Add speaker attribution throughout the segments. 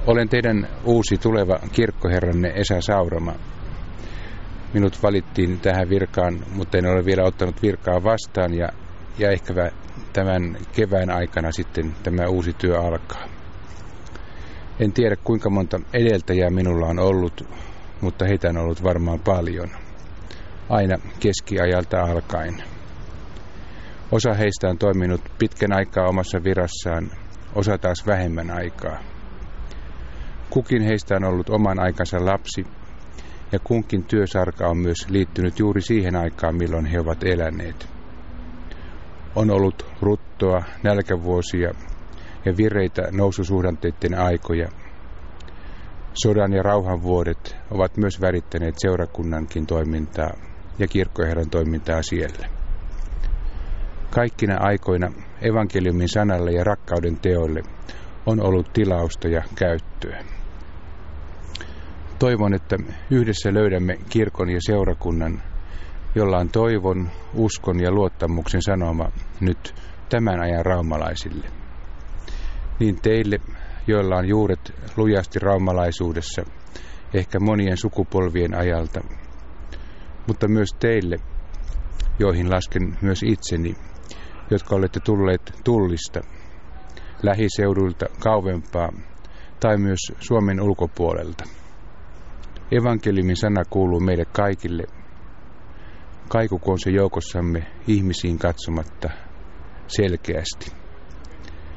Speaker 1: Olen teidän uusi tuleva kirkkoherranne Esa Saurama. Minut valittiin tähän virkaan, mutta en ole vielä ottanut virkaa vastaan ja ehkä tämän kevään aikana sitten tämä uusi työ alkaa. En tiedä kuinka monta edeltäjää minulla on ollut, mutta heitä on ollut varmaan paljon. Aina keskiajalta alkaen. Osa heistä on toiminut pitkän aikaa omassa virassaan, osa taas vähemmän aikaa. Kukin heistä on ollut oman aikansa lapsi, ja kunkin työsarka on myös liittynyt juuri siihen aikaan, milloin he ovat eläneet. On ollut ruttoa, nälkävuosia ja vireitä noususuhdanteiden aikoja. Sodan ja rauhan vuodet ovat myös värittäneet seurakunnankin toimintaa ja kirkkoherran toimintaa siellä. Kaikkina aikoina evankeliumin sanalle ja rakkauden teolle on ollut tilausta ja käyttöä. Toivon, että yhdessä löydämme kirkon ja seurakunnan, jolla on toivon, uskon ja luottamuksen sanoma nyt tämän ajan raumalaisille. Niin teille, joilla on juuret lujasti raumalaisuudessa, ehkä monien sukupolvien ajalta, mutta myös teille, joihin lasken myös itseni, jotka olette tulleet Tullista, lähiseuduilta kauempaa tai myös Suomen ulkopuolelta. Evankeliumin sana kuuluu meille kaikille, kaikukoon se joukossamme ihmisiin katsomatta selkeästi.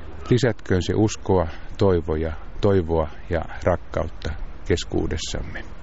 Speaker 1: Lisätköön se uskoa, toivoa ja rakkautta keskuudessamme.